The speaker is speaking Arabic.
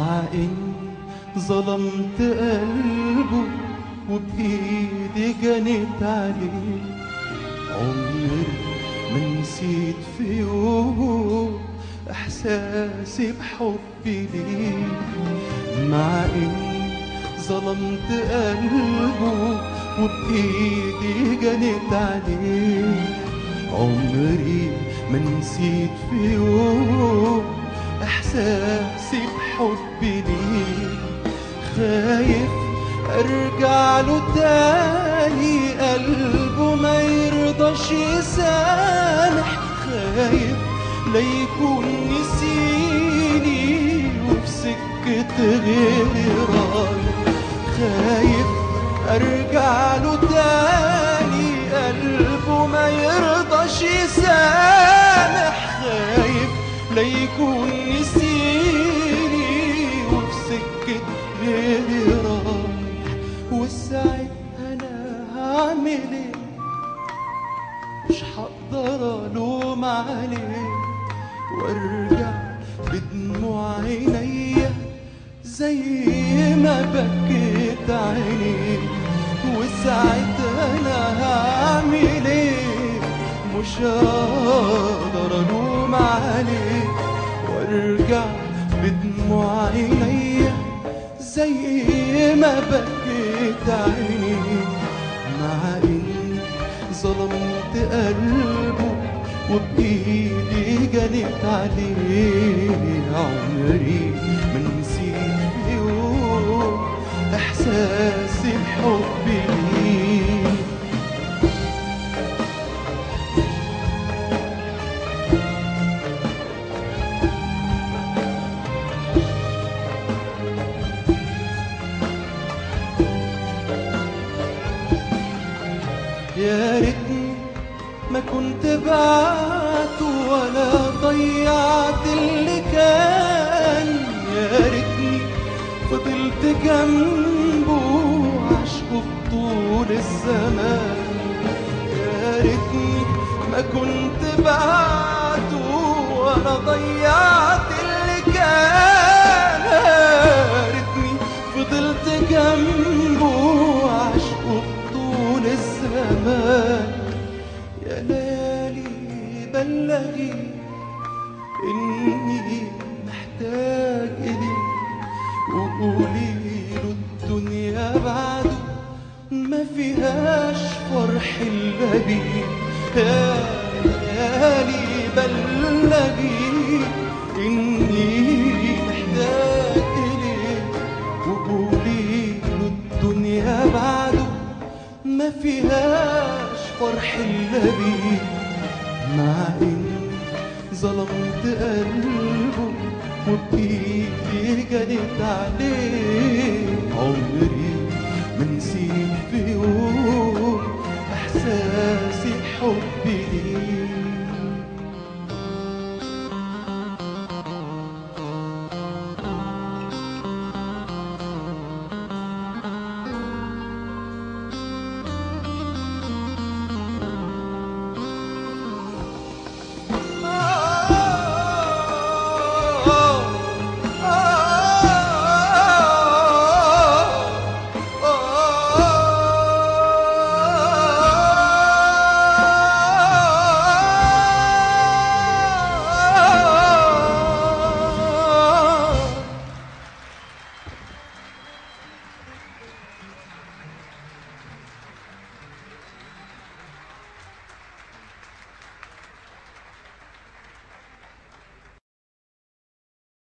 مع إني ظلمت قلبه وبإيدي جنيت عليه، عمري ما نسيت في يوم إحساسي بحبي ليه. مع إني ظلمت قلبه وبإيدي جنيت عليه، عمري ما نسيت في يوم إحساسي بحبي ليه. خايف أرجع له تاني قلبه ما يرضاش يسامح، خايف ليكون نسيني وفي سكة غيري رايح، خايف أرجع له تاني قلبه ما يرضاش يسامح، خايف ليكون نسيني وفي سكة غيري رايح. وساعتها أنا هعمل إيه؟ مش هقدر ألوم عليه وارجع بدموع عينيا زي ما بكيت عينيه. وساعتها أنا هعمل إيه؟ مش هقدر ألوم عليه وارجع بدموع عينيا زي ما بكيت عينيه. مع إني ظلمت قلبه وبإيدي جنيت عليه، عمري ما نسيت في يوم إحساسي بحبي ليه. يا ريتني ما كنت بعت ولا ضيعت اللي كان، يا ريتني فضلت جنبه عشقه طول الزمان، يا ريتني ما كنت بعت ولا ضيعت اللي كان، يا ريتني فضلت جنبه عشقه طول الزمان. يا ليالي بلغي إني محتاج إليك، وقولي له الدنيا بعده ما فيهاش فرح إلا بيك. يا ليالي بلغي إني محتاج إليك، وقولي له الدنيا بعده ما فيهاش فرح إلا بيك. مع إني ظلمت قلبه وبإيدي جنيت عليه، عمري ما نسيت في يوم